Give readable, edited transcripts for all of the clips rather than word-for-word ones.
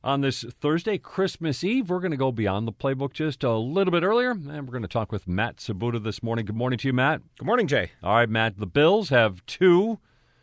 On this Thursday, Christmas Eve, we're going to go beyond the playbook just a little bit earlier, and we're going to talk with Matt Sabuda this morning. Good morning to you, Matt. Good morning, Jay. All right, Matt, the Bills have two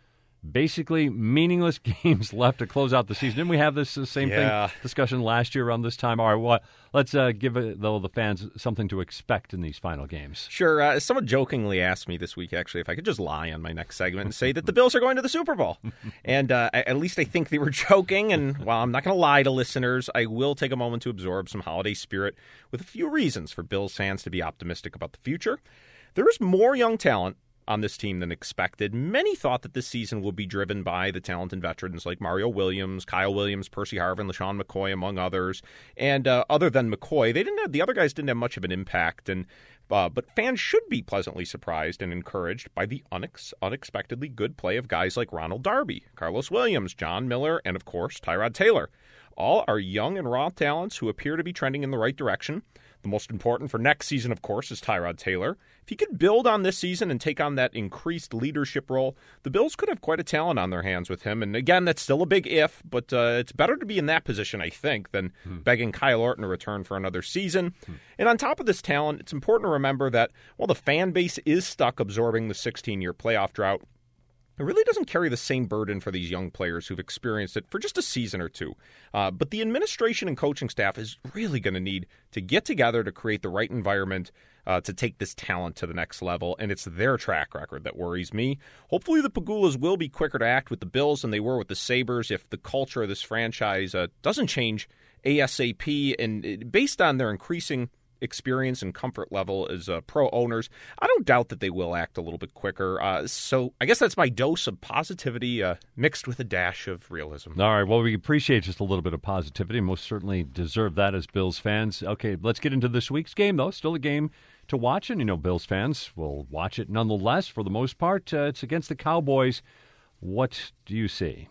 basically meaningless games left to close out the season. Didn't we have this same thing discussion last year around this time? All right, let's give the fans something to expect in these final games. Sure. Someone jokingly asked me this week, actually, if I could just lie on my next segment and say that the Bills are going to the Super Bowl. And at least I think they were joking. And while I'm not going to lie to listeners, I will take a moment to absorb some holiday spirit with a few reasons for Bills fans to be optimistic about the future. There is more young talent on this team than expected. Many thought that this season would be driven by the talented veterans like Mario Williams, Kyle Williams, Percy Harvin, LaShawn McCoy, among others. And other than McCoy, the other guys didn't have much of an impact. But fans should be pleasantly surprised and encouraged by the unexpectedly good play of guys like Ronald Darby, Carlos Williams, John Miller, and of course Tyrod Taylor. All are young and raw talents who appear to be trending in the right direction. The most important for next season, of course, is Tyrod Taylor. If he could build on this season and take on that increased leadership role, the Bills could have quite a talent on their hands with him. And again, that's still a big if, but it's better to be in that position, I think, than begging Kyle Orton to return for another season. And on top of this talent, it's important to remember that while the fan base is stuck absorbing the 16-year playoff drought, it really doesn't carry the same burden for these young players who've experienced it for just a season or two. But the administration and coaching staff is really going to need to get together to create the right environment to take this talent to the next level, and it's their track record that worries me. Hopefully the Pegulas will be quicker to act with the Bills than they were with the Sabres if the culture of this franchise doesn't change ASAP, and based on their increasing experience and comfort level as pro owners, I don't doubt that they will act a little bit quicker. So I guess that's my dose of positivity mixed with a dash of realism. All right, well, we appreciate just a little bit of positivity and most certainly deserve that as Bills fans. Okay, let's get into this week's game, though. Still a game to watch, and Bills fans will watch it nonetheless for the most part. It's against the Cowboys. What do you see?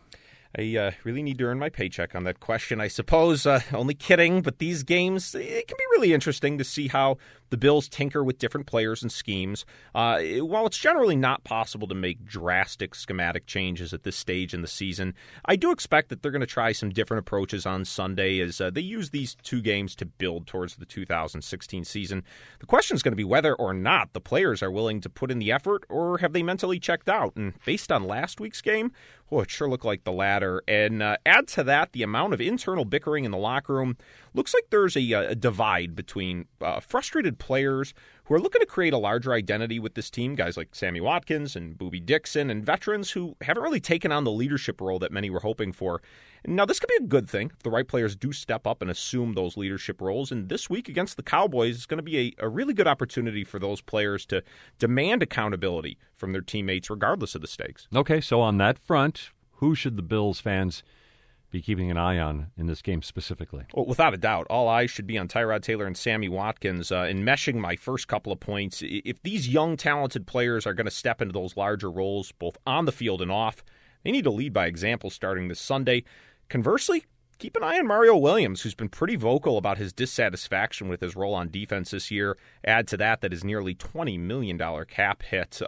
I really need to earn my paycheck on that question, I suppose. Only kidding, but these games, it can be really interesting to see how the Bills tinker with different players and schemes. While it's generally not possible to make drastic schematic changes at this stage in the season, I do expect that they're going to try some different approaches on Sunday as they use these two games to build towards the 2016 season. The question is going to be whether or not the players are willing to put in the effort or have they mentally checked out. And based on last week's game, it sure looked like the latter. And add to that the amount of internal bickering in the locker room. Looks like there's a divide between frustrated players who are looking to create a larger identity with this team, guys like Sammy Watkins and Boobie Dixon, and veterans who haven't really taken on the leadership role that many were hoping for. Now, this could be a good thing if the right players do step up and assume those leadership roles. And this week against the Cowboys is going to be a really good opportunity for those players to demand accountability from their teammates, regardless of the stakes. Okay, so on that front, who should the Bills fans be keeping an eye on in this game specifically? Well, without a doubt, all eyes should be on Tyrod Taylor and Sammy Watkins. In meshing my first couple of points, if these young, talented players are going to step into those larger roles, both on the field and off, they need to lead by example starting this Sunday. Conversely, keep an eye on Mario Williams, who's been pretty vocal about his dissatisfaction with his role on defense this year. Add to that his nearly $20 million cap hit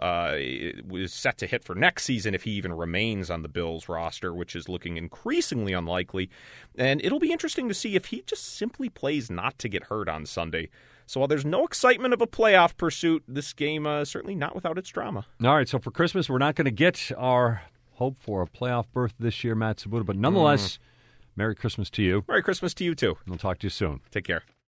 was set to hit for next season if he even remains on the Bills roster, which is looking increasingly unlikely. And it'll be interesting to see if he just simply plays not to get hurt on Sunday. So while there's no excitement of a playoff pursuit, this game certainly not without its drama. All right, so for Christmas, we're not going to get our hope for a playoff berth this year, Matt Sabuda, but nonetheless, Merry Christmas to you. Merry Christmas to you, too. We'll talk to you soon. Take care.